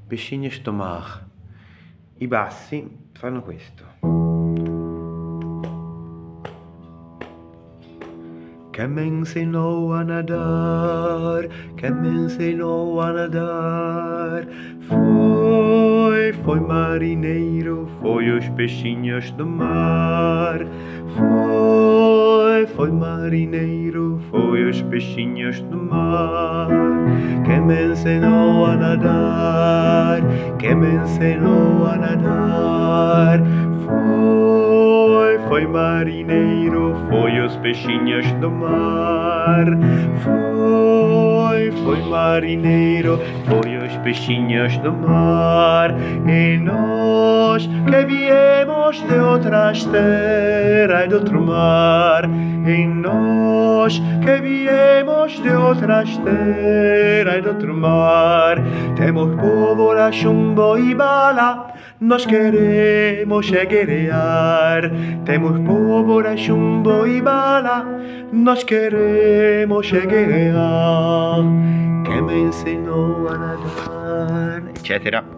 pescinhos do mar. I bassi fanno questo. Che me enseñó a nadar, che me enseñó a nadar. Foi marineiro, foi os peixinhos do mar. Foi marineiro, foi os peixinhos do mar. Que me ensinou a nadar, que me ensinou a nadar. Foi marineiro, foi os peixinhos do mar. Foi marineiro, foi os peixinhos do mar. E nós que viemos de outras terras e de outro mar. E nós que viemos de outras terras e de outro mar. Temos pólvora, chumbo e bala, nós queremos guerrear. Temos pólvora, chumbo e bala, nós queremos guerrear. Que me ensinou a nadar, etc.